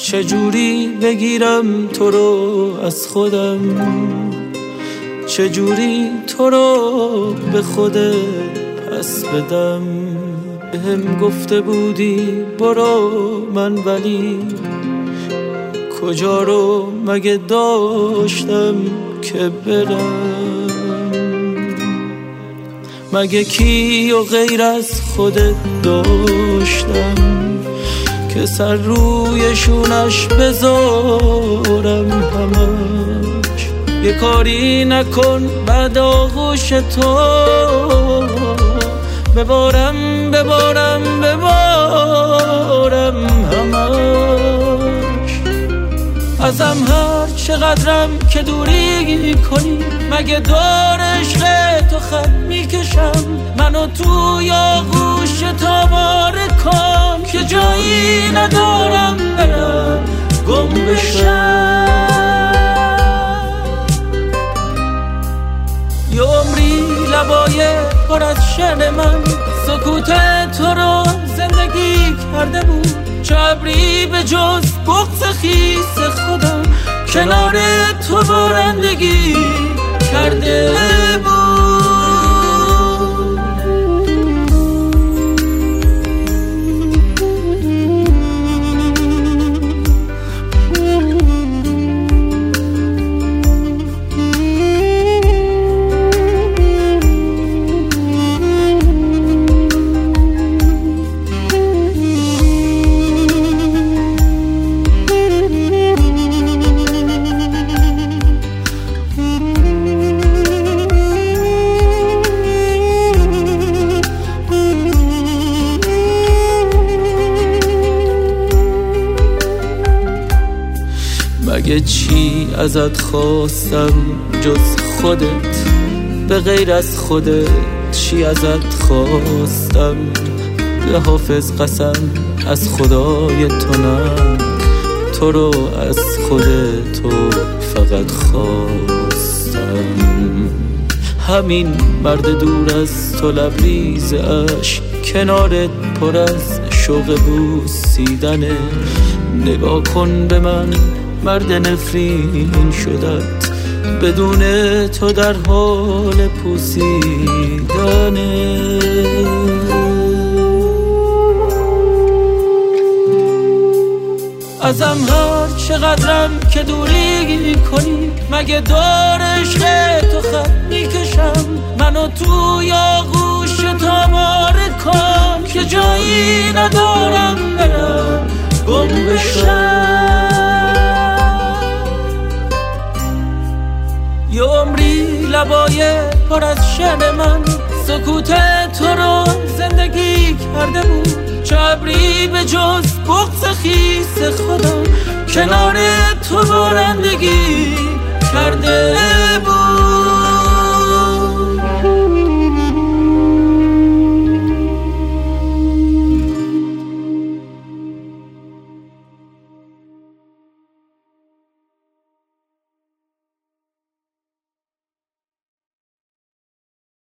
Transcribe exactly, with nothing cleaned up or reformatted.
چجوری بگیرم تو رو از خودم، چجوری تو رو به خودت پس بدم. بهم گفته بودی برو من، ولی کجا رو مگه داشتم که برم؟ مگه کی و غیر از خودت داشتم که سر روی شونش بذارم همش؟ یه کاری نکن بعد آغوش تو ببارم ببارم ببارم همش. ازم هر چقدرم که دوری کنی، مگه دور عشق تو خط میکشم منو توی آغوش تاباره کن که جایی ندارم برم گم بشم. یه عمری لبای پر از شن من سکوت تو رو زندگی کرده بود، چبری به جز بغض خیس خودم کنار تو بارندگی کرده بود. مگه چی ازت خواستم جز خودت؟ به غیر از خودت چی ازت خواستم؟ به حافظ قسم از خدای تو نه، تو رو از خودت تو فقط خواستم. همین مرد دور از تو لبریز عشق کنارت پر از شوق بوسیدنه. نگاه کن به من مرد نفرین شدت، بدون تو در حال پوسیدنه. ازم هر چقدرم که دوری کنی، مگه دور عشق تو خط میکشم منو توی آغوش تاباره کن که جایی ندارم برم گم بشم. یه عمری لبای پر از شن من سکوت تو رو زندگی کرده بود، چبری به جز بغض خیس خودم کنار تو بارندگی کرده بود.